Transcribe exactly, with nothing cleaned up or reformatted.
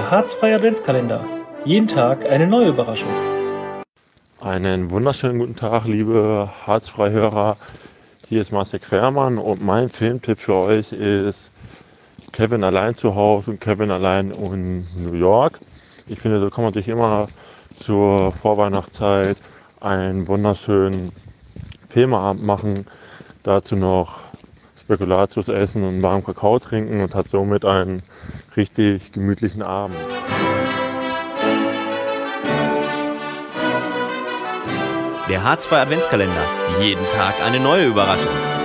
Der harzfreie Adventskalender. Jeden Tag eine neue Überraschung. Einen wunderschönen guten Tag, liebe Harzfrei-Hörer. Hier ist Marcel Quermann und mein Filmtipp für euch ist Kevin allein zu Hause und Kevin allein in New York. Ich finde, so kann man sich immer zur Vorweihnachtszeit einen wunderschönen Filmabend machen. Dazu noch Spekulatius essen und warmen Kakao trinken und hat somit einen richtig gemütlichen Abend. Der harzfreie Adventskalender. Jeden Tag eine neue Überraschung.